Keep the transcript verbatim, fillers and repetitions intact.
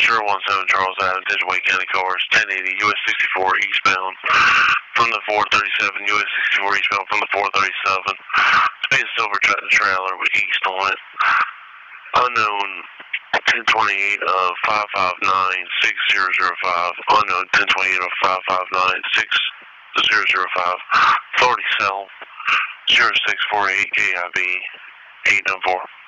zero one seven Charles Avenue, Edgeway County cars, ten eighty U S sixty-four eastbound from the four thirty-seven, U S sixty-four eastbound from the four thirty-seven. Space silver tra- trailer with east on it. Unknown ten twenty-eight of five five nine six zero zero five. Unknown ten twenty-eight of five five nine six zero zero five. Authority cell zero six four eight K I B eight nine four.